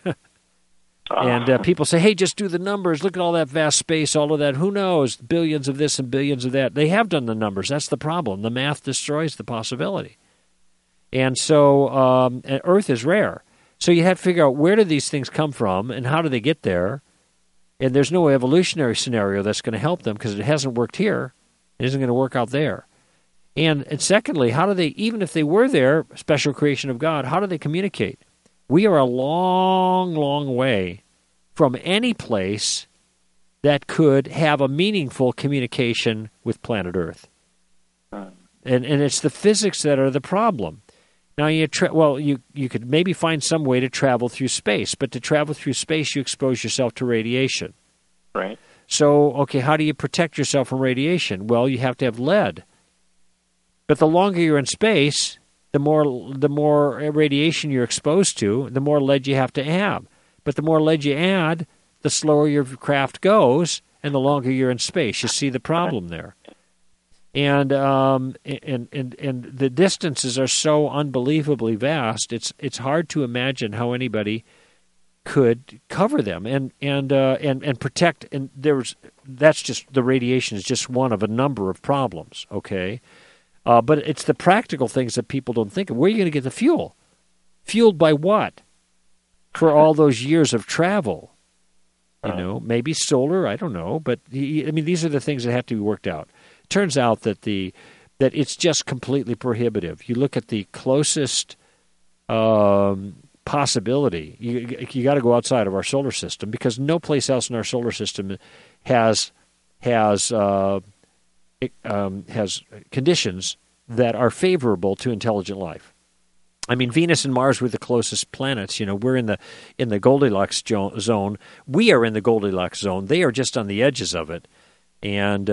And people say, hey, just do the numbers. Look at all that vast space, all of that. Who knows? Billions of this and billions of that. They have done the numbers. That's the problem. The math destroys the possibility. And so Earth is rare. So you have to figure out, where do these things come from and how do they get there? And there's no evolutionary scenario that's going to help them because it hasn't worked here. It isn't going to work out there. And secondly, how do they, even if they were there, special creation of God, how do they communicate? We are a long, long way from any place that could have a meaningful communication with planet Earth. And it's the physics that are the problem. Now, you could maybe find some way to travel through space, but to travel through space, you expose yourself to radiation. Right. So, okay, how do you protect yourself from radiation? Well, you have to have lead. But the longer you're in space, the more radiation you're exposed to, the more lead you have to have. But the more lead you add, the slower your craft goes, and the longer you're in space. You see the problem there. And the distances are so unbelievably vast. It's hard to imagine how anybody could cover them and protect. And that's just, the radiation is just one of a number of problems. Okay. But it's the practical things that people don't think of. Where are you going to get the fuel? Fueled by what? For all those years of travel. Maybe solar, I don't know. But, these are the things that have to be worked out. It turns out that it's just completely prohibitive. You look at the closest possibility. You got to go outside of our solar system, because no place else in our solar system has conditions that are favorable to intelligent life. I mean, Venus and Mars were the closest planets. We're in the Goldilocks zone. We are in the Goldilocks zone. They are just on the edges of it, and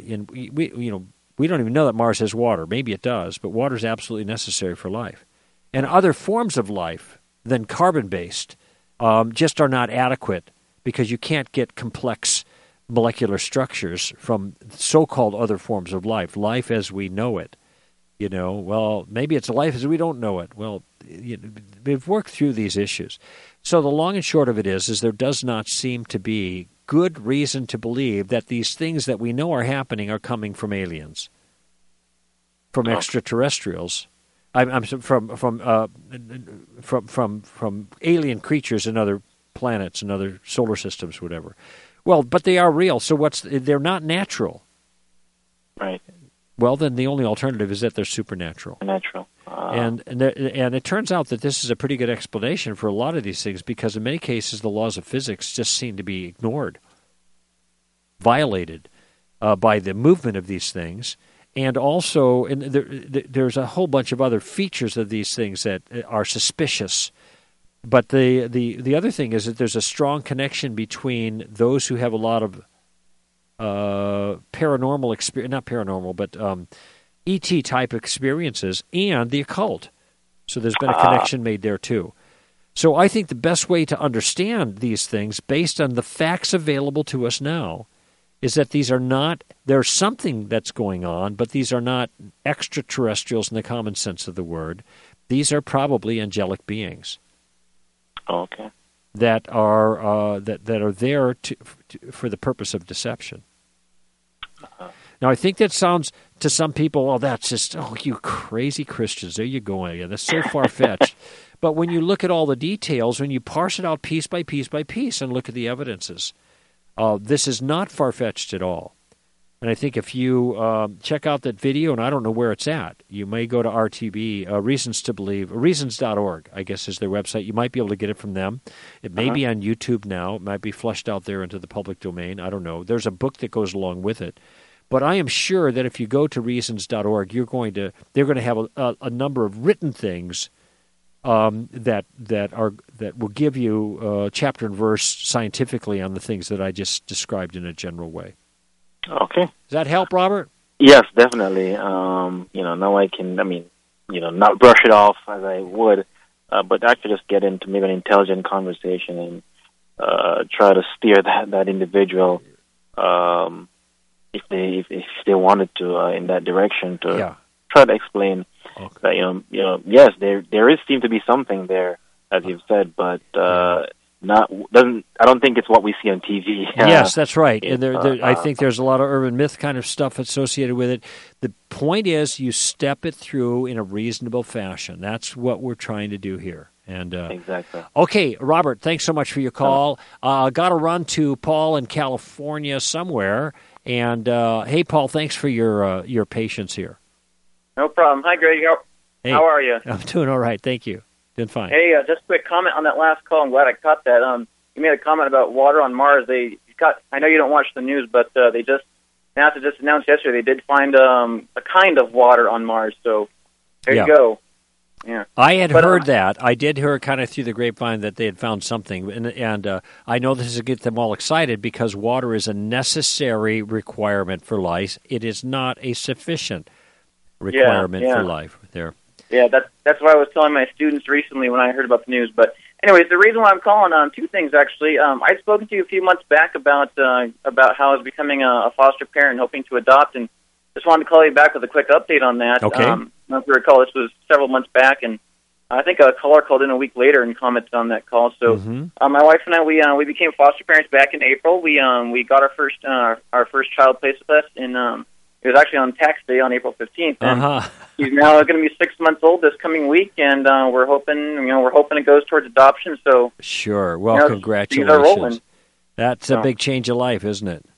we don't even know that Mars has water. Maybe it does, but water is absolutely necessary for life. And other forms of life than carbon-based just are not adequate because you can't get complex molecular structures from so-called other forms of life as we know it. Well, maybe it's a life as we don't know it. Well, we've worked through these issues. So the long and short of it is there does not seem to be good reason to believe that these things that we know are happening are coming from aliens, from extraterrestrials. From alien creatures in other planets and other solar systems, whatever. Well, but they are real. So they're not natural. Right. Well, then the only alternative is that they're supernatural. Natural. And it turns out that this is a pretty good explanation for a lot of these things because in many cases the laws of physics just seem to be ignored, violated by the movement of these things. And also, there's a whole bunch of other features of these things that are suspicious. But the other thing is that there's a strong connection between those who have a lot of paranormal experience, not paranormal, but ET type experiences and the occult. So there's been a connection made there too. So I think the best way to understand these things, based on the facts available to us now, is that these are not, there's something that's going on, but these are not extraterrestrials in the common sense of the word. These are probably angelic beings. Okay. That are there for the purpose of deception. Now, I think that sounds to some people, oh, that's just, oh, you crazy Christians, there you go again. That's so far-fetched. But when you look at all the details, when you parse it out piece by piece by piece and look at the evidences, this is not far-fetched at all. And I think if you check out that video, and I don't know where it's at, you may go to RTB, Reasons to Believe, reasons.org, I guess is their website. You might be able to get it from them. It may be on YouTube now. It might be flushed out there into the public domain. I don't know. There's a book that goes along with it. But I am sure that if you go to reasons.org, they're going to have a number of written things that will give you chapter and verse scientifically on the things that I just described in a general way. Okay. Does that help, Robert? Yes, definitely. Now I can, not brush it off as I would, but actually just get into maybe an intelligent conversation and try to steer that individual, if they wanted to, in that direction to try to explain that, yes, there is seem to be something there, as you've said, but I don't think it's what we see on TV. Yes, that's right. And I think there's a lot of urban myth kind of stuff associated with it. The point is you step it through in a reasonable fashion. That's what we're trying to do here. And exactly. Okay, Robert, thanks so much for your call. Got to run to Paul in California somewhere. And hey, Paul, thanks for your patience here. No problem. Hi, Greg. Hey, how are you? I'm doing all right. Thank you. Doing fine. Hey, just a quick comment on that last call. I'm glad I caught that. You made a comment about water on Mars. I know you don't watch the news, but NASA just announced yesterday they did find a kind of water on Mars. So there you go. Yeah. I had heard that. I did hear kind of through the grapevine that they had found something, and I know this is to get them all excited because water is a necessary requirement for life. It is not a sufficient requirement for life. There. Yeah, that's what I was telling my students recently when I heard about the news. But anyways, the reason why I'm calling on two things actually. I'd spoken to you a few months back about how I was becoming a foster parent, hoping to adopt, and just wanted to call you back with a quick update on that. Okay. If you recall, this was several months back, and I think a caller called in a week later and commented on that call. So my wife and I, we became foster parents back in April. We got our first child placed with us in it was actually on tax day on April 15th. And he's now going to be 6 months old this coming week, and we're hoping it goes towards adoption. So sure. Well, congratulations. That's a big change of life, isn't it?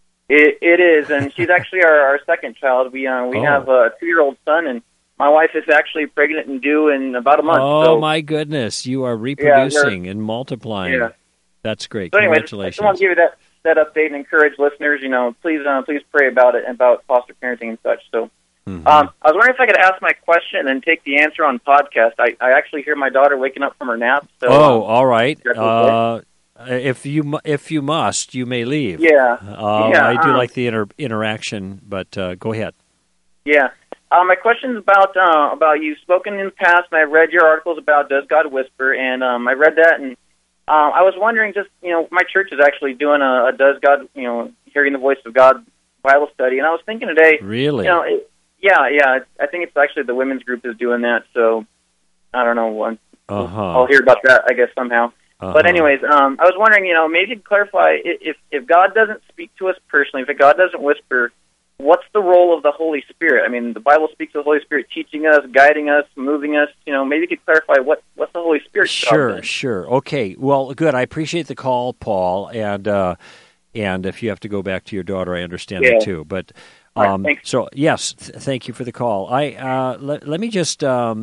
It is, and she's actually our second child. We have a 2-year-old son, and my wife is actually pregnant and due in about a month. Oh, my goodness. You are reproducing and multiplying. Yeah. That's great. So anyway, Congratulations. I just want to give you that update and encourage listeners, please pray about it and about foster parenting and such. So I was wondering if I could ask my question and then take the answer on podcast. I actually hear my daughter waking up from her nap. So, all right. If you must, you may leave. Yeah. I do like the interaction, but go ahead. Yeah. My question is about you've spoken in the past, and I read your articles about Does God Whisper, and I read that, and I was wondering, just, my church is actually doing a Does God, Hearing the Voice of God Bible study, and I was thinking today, really, I think it's actually the women's group is doing that, so I don't know. I'll hear about that, I guess, somehow. But anyways, I was wondering, maybe you could clarify, if God doesn't speak to us personally, if God doesn't whisper, what's the role of the Holy Spirit? I mean, the Bible speaks of the Holy Spirit teaching us, guiding us, moving us. Maybe you could clarify what's the Holy Spirit's job? Sure. Okay. Well, good. I appreciate the call, Paul, and if you have to go back to your daughter, I understand that too. But so yes, thank you for the call. Let me just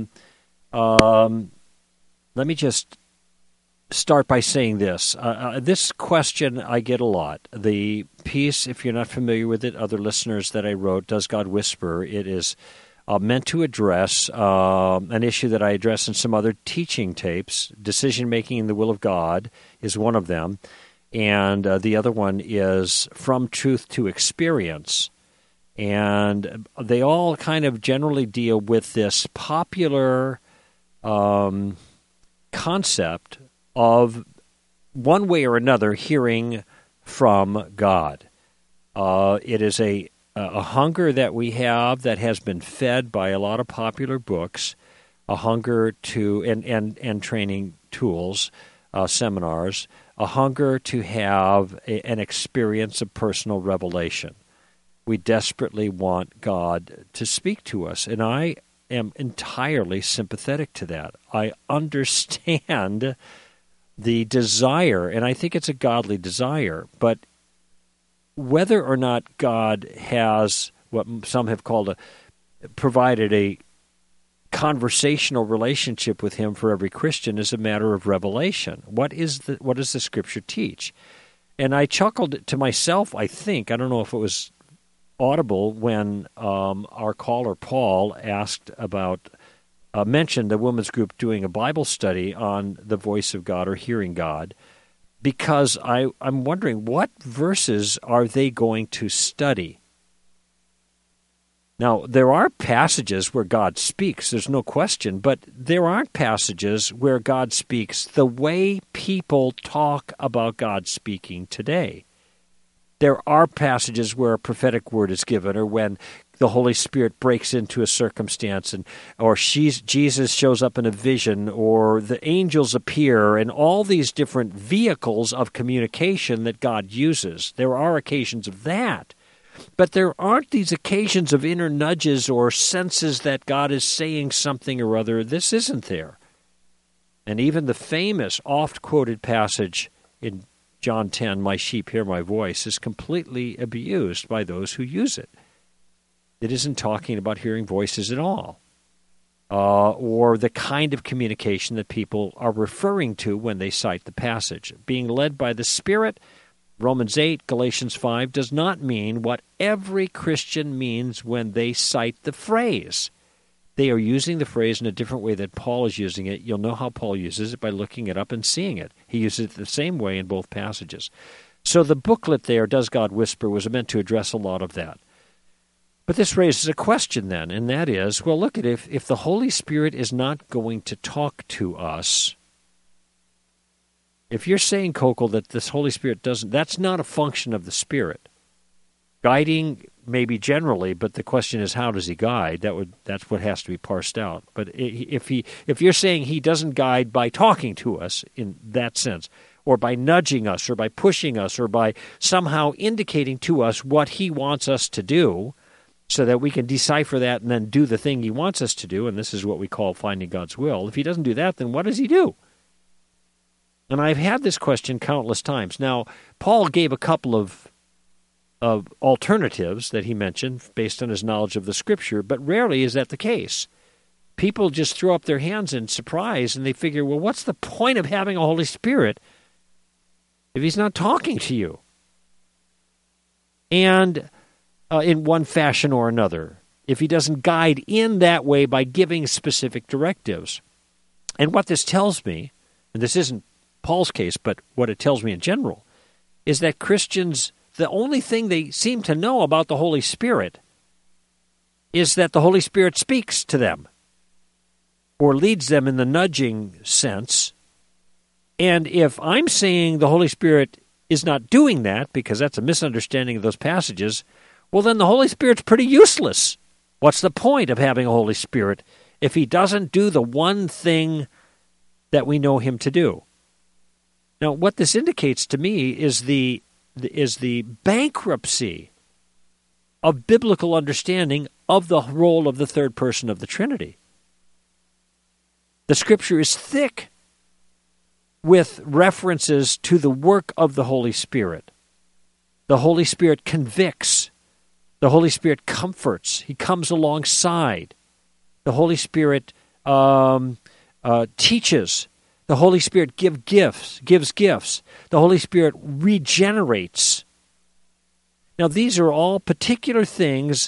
start by saying this. This question I get a lot. The piece, if you're not familiar with it, other listeners that I wrote, Does God Whisper? It is meant to address an issue that I address in some other teaching tapes. Decision-making in the will of God is one of them. And the other one is From Truth to Experience. And they all kind of generally deal with this popular concept of one way or another hearing from God. It is a hunger that we have that has been fed by a lot of popular books, a hunger to and training tools, seminars, a hunger to have an experience of personal revelation. We desperately want God to speak to us, and I am entirely sympathetic to that. I understand the desire, and I think it's a godly desire, but whether or not God has what some have called provided a conversational relationship with him for every Christian is a matter of revelation. What does the Scripture teach? And I chuckled to myself, I don't know if it was audible, when our caller Paul mentioned the women's group doing a Bible study on the voice of God or hearing God, because I'm wondering what verses are they going to study? Now, there are passages where God speaks, there's no question, but there aren't passages where God speaks the way people talk about God speaking today. There are passages where a prophetic word is given, or when the Holy Spirit breaks into a circumstance, or Jesus shows up in a vision, or the angels appear, and all these different vehicles of communication that God uses. There are occasions of that. But there aren't these occasions of inner nudges or senses that God is saying something or other. This isn't there. And even the famous, oft-quoted passage in John 10, "My sheep hear my voice," is completely abused by those who use it. It isn't talking about hearing voices at all, or the kind of communication that people are referring to when they cite the passage. Being led by the Spirit, Romans 8, Galatians 5, does not mean what every Christian means when they cite the phrase. They are using the phrase in a different way that Paul is using it. You'll know how Paul uses it by looking it up and seeing it. He uses it the same way in both passages. So the booklet there, Does God Whisper, was meant to address a lot of that. But this raises a question then, and that is, well, look at if the Holy Spirit is not going to talk to us, if you're saying, Kokol, that this Holy Spirit doesn't, that's not a function of the Spirit. Guiding maybe generally, but the question is, how does he guide? That's what has to be parsed out. But if you're saying he doesn't guide by talking to us in that sense, or by nudging us, or by pushing us, or by somehow indicating to us what he wants us to do, so that we can decipher that and then do the thing he wants us to do, and this is what we call finding God's will. If he doesn't do that, then what does he do? And I've had this question countless times. Now, Paul gave a couple of alternatives that he mentioned based on his knowledge of the Scripture, but rarely is that the case. People just throw up their hands in surprise, and they figure, well, what's the point of having a Holy Spirit if he's not talking to you? And in one fashion or another. if he doesn't guide in that way by giving specific directives. And what this tells me, and this isn't Paul's case, but what it tells me in general, is that Christians, the only thing they seem to know about the Holy Spirit is that the Holy Spirit speaks to them or leads them in the nudging sense. And if I'm saying the Holy Spirit is not doing that, because that's a misunderstanding of those passages, well, then the Holy Spirit's pretty useless. What's the point of having a Holy Spirit if he doesn't do the one thing that we know him to do? Now, what this indicates to me is the bankruptcy of biblical understanding of the role of the third person of the Trinity. The Scripture is thick with references to the work of the Holy Spirit. The Holy Spirit convicts. The Holy Spirit comforts. He comes alongside. The Holy Spirit teaches. The Holy Spirit gives gifts. The Holy Spirit regenerates. Now, these are all particular things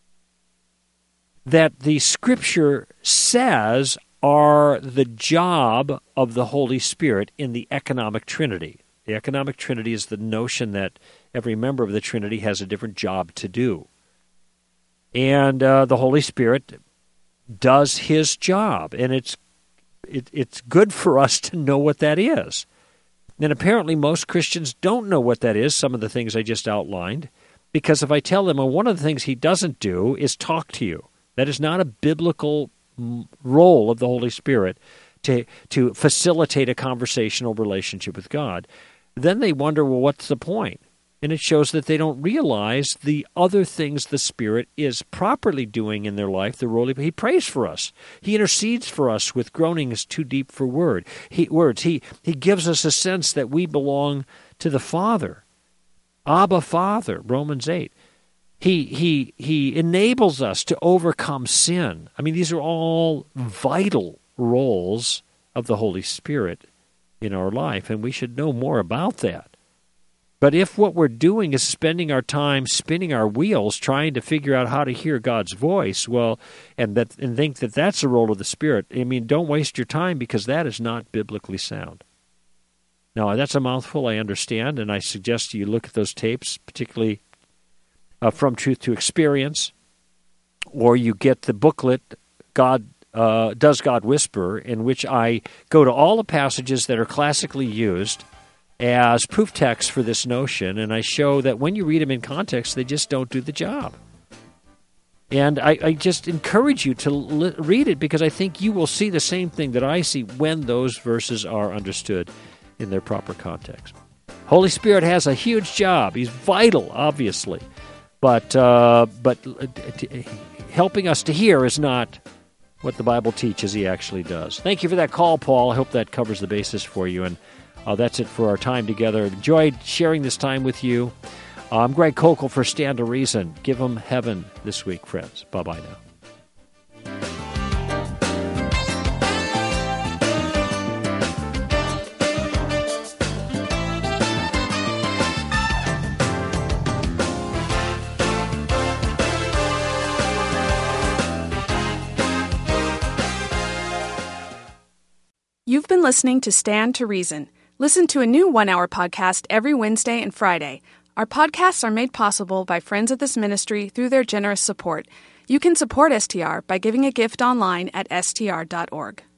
that the Scripture says are the job of the Holy Spirit in the economic Trinity. The economic Trinity is the notion that every member of the Trinity has a different job to do. And the Holy Spirit does his job, and it's good for us to know what that is. And apparently most Christians don't know what that is, some of the things I just outlined, because if I tell them, well, one of the things he doesn't do is talk to you. That is not a biblical role of the Holy Spirit to facilitate a conversational relationship with God. Then they wonder, well, what's the point? And it shows that they don't realize the other things the Spirit is properly doing in their life. The role he prays for us. He intercedes for us with groanings too deep for words. He gives us a sense that we belong to the Father. Abba, Father, Romans 8. He enables us to overcome sin. I mean, these are all vital roles of the Holy Spirit in our life, and we should know more about that. But if what we're doing is spending our time spinning our wheels trying to figure out how to hear God's voice, well, and think that that's the role of the Spirit, I mean, don't waste your time, because that is not biblically sound. Now, that's a mouthful, I understand, and I suggest you look at those tapes, particularly From Truth to Experience, or you get the booklet, Does God Whisper, in which I go to all the passages that are classically used as proof text for this notion, and I show that when you read them in context, they just don't do the job. And I just encourage you to read it, because I think you will see the same thing that I see when those verses are understood in their proper context. Holy Spirit has a huge job. He's vital, obviously, but helping us to hear is not what the Bible teaches he actually does. Thank you for that call, Paul. I hope that covers the basis for you, and that's it for our time together. I've enjoyed sharing this time with you. I'm Greg Kokel for Stand to Reason. Give them heaven this week, friends. Bye-bye now. You've been listening to Stand to Reason. Listen to a new one-hour podcast every Wednesday and Friday. Our podcasts are made possible by friends of this ministry through their generous support. You can support STR by giving a gift online at str.org.